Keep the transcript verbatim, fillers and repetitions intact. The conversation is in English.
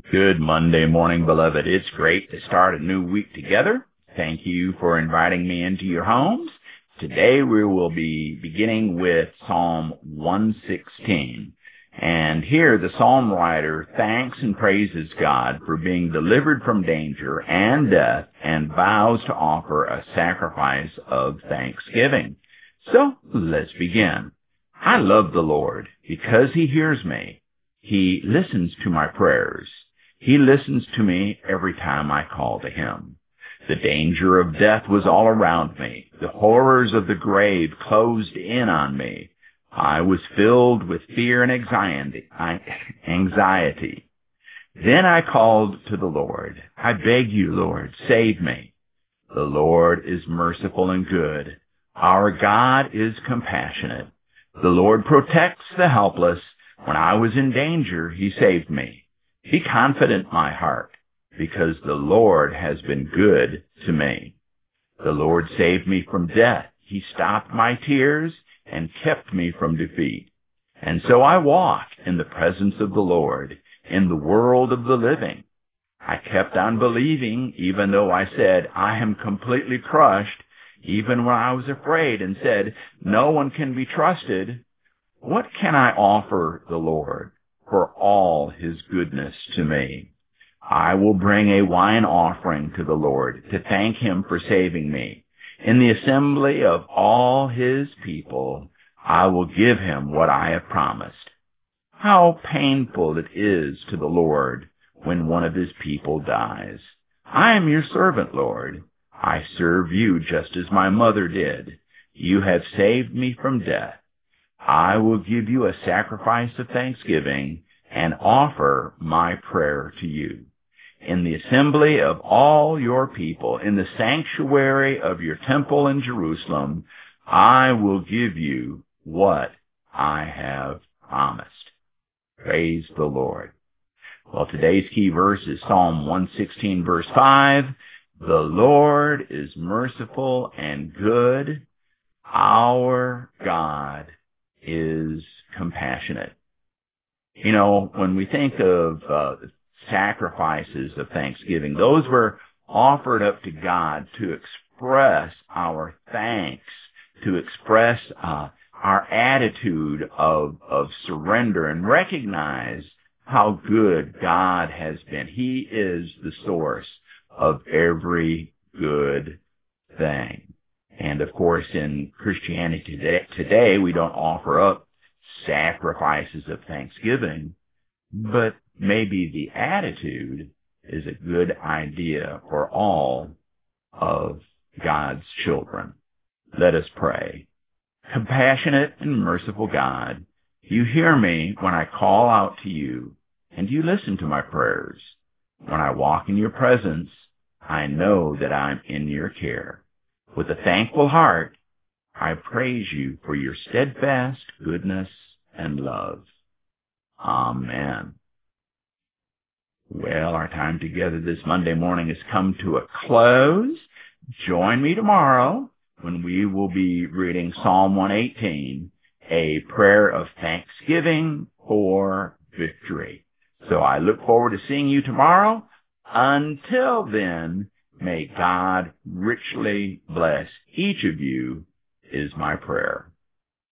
Good Monday morning, beloved. It's great to start a new week together. Thank you for inviting me into your homes. Today we will be beginning with Psalm one sixteen. And here the psalm writer thanks and praises God for being delivered from danger and death and vows to offer a sacrifice of thanksgiving. So let's begin. I love the Lord because he hears me. He listens to my prayers. He listens to me every time I call to him. The danger of death was all around me. The horrors of the grave closed in on me. I was filled with fear and anxiety. anxiety. Then I called to the Lord. I beg you, Lord, save me. The Lord is merciful and good. Our God is compassionate. The Lord protects the helpless. When I was in danger, he saved me. Be confident, my heart, because the Lord has been good to me. The Lord saved me from death. He stopped my tears and kept me from defeat. And so I walk in the presence of the Lord, in the world of the living. I kept on believing, even though I said, I am completely crushed, even when I was afraid and said, no one can be trusted. What can I offer the Lord for all his goodness to me? I will bring a wine offering to the Lord to thank him for saving me. In the assembly of all his people, I will give him what I have promised. How painful it is to the Lord when one of his people dies. I am your servant, Lord. I serve you just as my mother did. You have saved me from death. I will give you a sacrifice of thanksgiving and offer my prayer to you. In the assembly of all your people, in the sanctuary of your temple in Jerusalem, I will give you what I have promised. Praise the Lord. Well, today's key verse is Psalm one sixteen, verse five. The Lord is merciful and good. Our God is compassionate. You know, when we think of uh, sacrifices of thanksgiving, those were offered up to God to express our thanks, to express uh, our attitude of, of surrender and recognize how good God has been. He is the source of every good thing. And of course, in Christianity today, today we don't offer up sacrifices of thanksgiving, but maybe the attitude is a good idea for all of God's children. Let us pray. Compassionate and merciful God, you hear me when I call out to you, and you listen to my prayers. When I walk in your presence, I know that I'm in your care. With a thankful heart, I praise you for your steadfast goodness and love. Amen. Well, our time together this Monday morning has come to a close. Join me tomorrow when we will be reading Psalm one eighteen, a prayer of thanksgiving for victory. So I look forward to seeing you tomorrow. Until then, may God richly bless each of you is my prayer.